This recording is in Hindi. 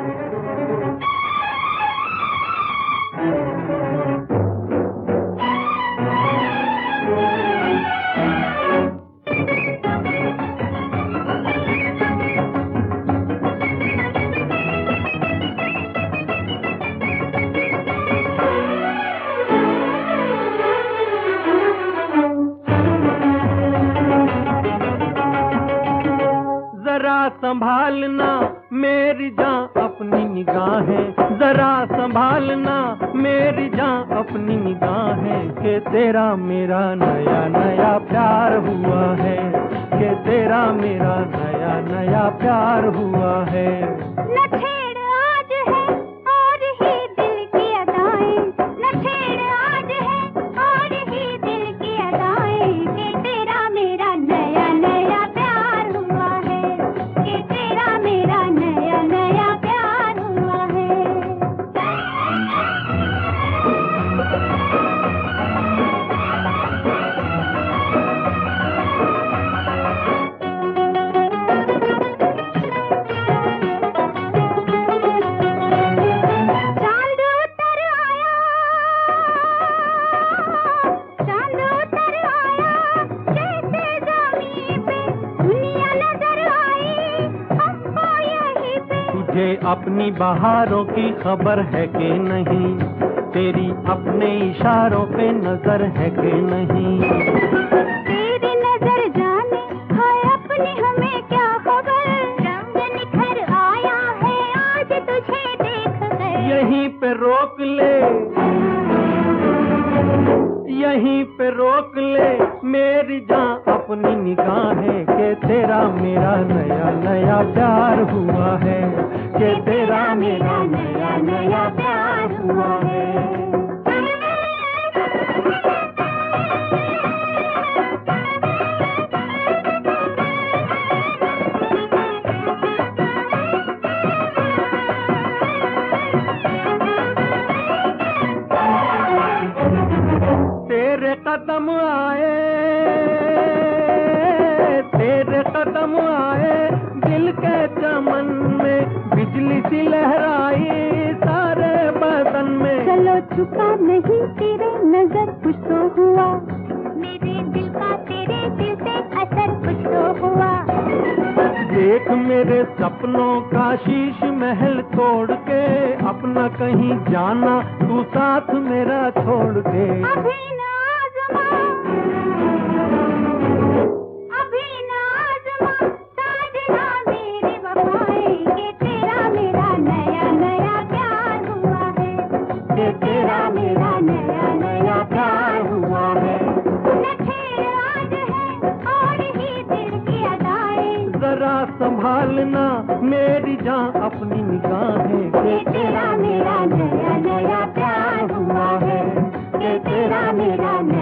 संभालना मेरी जान अपनी निगाहें, जरा संभालना मेरी जान अपनी निगाहें, कि तेरा मेरा नया नया प्यार हुआ है, कि तेरा मेरा नया नया प्यार हुआ है। न छेड़ आज है और ही दिल की अदाएं, न छेड़ आज है और ही दिल की अदाएं, कि तेरा मेरा नया नया प्यार हुआ है, कि तेरा मेरा नया नया प्यार हुआ है। तुझे अपनी बहारों की खबर है कि नहीं, तेरी अपने इशारों पे नजर है कि नहीं। तेरी नजर जाने है अपनी हमें क्या खबर, रंग निखर आया है आज तुझे देख कर। यहीं पे रोक ले, यहीं पे रोक ले मेरी जान अपनी निगाहें, कि तेरा मेरा नया नया प्यार हुआ है, कि तेरा मेरा नया नया प्यार हुआ है। तेरे कदम आए, तेरे कदम आए दिल के चमन में, बिजली सी लहराई सारे बदन में। चलो झुका नहीं तेरे नजर कुछ तो हुआ, मेरे दिल का तेरे दिल से असर कुछ तो हुआ। देख मेरे सपनों का शीश महल तोड़ के, अपना कहीं जाना तू साथ मेरा छोड़ के। अभी ना आज़मा, अभी ना आज़मा साजना मेरी वफाएं, कि तेरा मेरा नया नया प्यार हुआ है, कि तेरा मेरा नया नया प्यार हुआ है। न छेड़ आज है और ही दिल की अदाएं, जरा संभालना मेरी जान अपनी निगाहें, कि तेरा मेरा नया नया प्यार हुआ है, कि तेरा मेरा नया